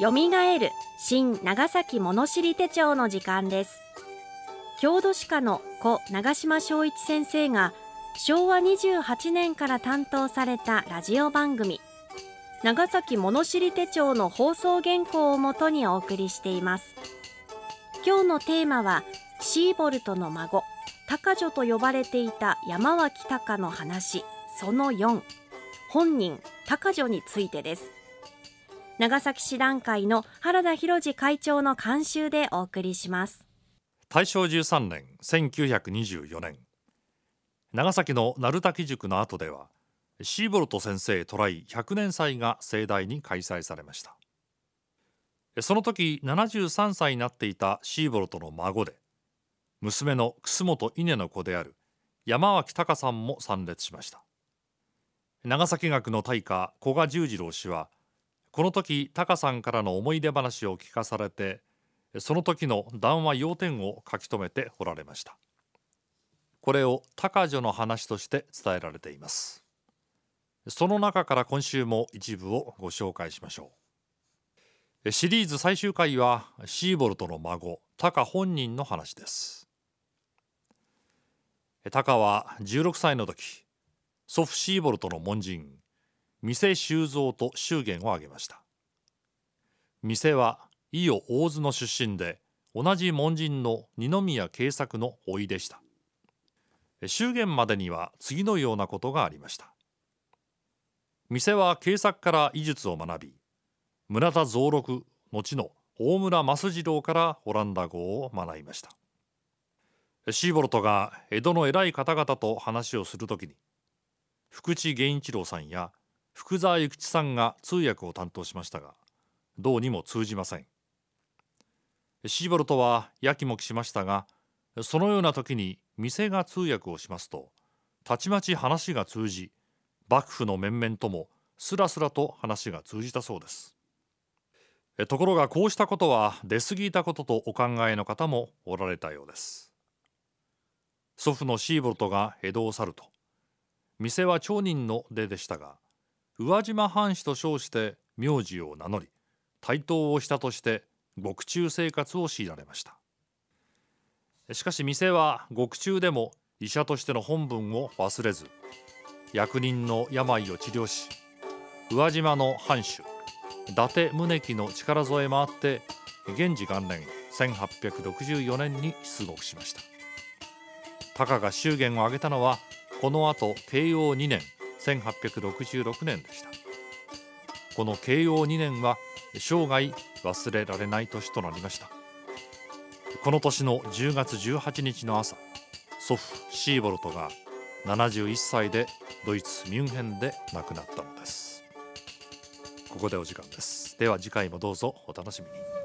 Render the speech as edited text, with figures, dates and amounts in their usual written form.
よみがえる新長崎物知り手帳の時間です。郷土史家の故長島昭一先生が昭和28年から担当されたラジオ番組長崎物知り手帳の放送原稿をもとにお送りしています。今日のテーマはシーボルトの孫高女と呼ばれていた山脇高の話その4、本人高女についてです。長崎市団会の原田博次会長の監修でお送りします。 大正13年1924年、長崎の鳴滝塾の後ではシーボルト先生渡来100年祭が盛大に開催されました。その時73歳になっていたシーボルトの孫で娘の楠本稲の子である山脇高さんも参列しました。長崎学の大家古賀十次郎氏はこの時高さんからの思い出話を聞かされてその時の談話要点を書き留めておられました。これを高女の話として伝えられています。その中から今週も一部をご紹介しましょう。シリーズ最終回はシーボルトの孫高本人の話です。高は16歳の時、祖父シーボルトの門人店修造と祝言を挙げました。店は伊予大洲の出身で同じ門人の二宮慶作の甥でした。祝言までには次のようなことがありました。店は慶作から医術を学び、村田蔵六後の大村益次郎からオランダ語を学びました。シーボルトが江戸の偉い方々と話をするときに福地源一郎さんや福沢諭吉さんが通訳を担当しましたが、どうにも通じません。シーボルトはやきもきしましたが、そのような時に店が通訳をしますとたちまち話が通じ、幕府の面々ともスラスラと話が通じたそうです。ところがこうしたことは出過ぎたこととお考えの方もおられたようです。祖父のシーボルトが江戸を去ると、店は町人の出でしたが、宇和島藩士と称して名字を名乗り対等をしたとして獄中生活を強いられました。しかし店は獄中でも医者としての本分を忘れず、役人の病を治療し、宇和島の藩主伊達宗樹の力添えもあって元治元年1864年に出獄しました。高が祝言を挙げたのはこの後慶応2年1866年でした。この慶応2年は生涯忘れられない年となりました。この年の10月18日の朝、祖父シーボルトが71歳でドイツミュンヘンで亡くなったのです。ここでお時間です。では次回もどうぞお楽しみに。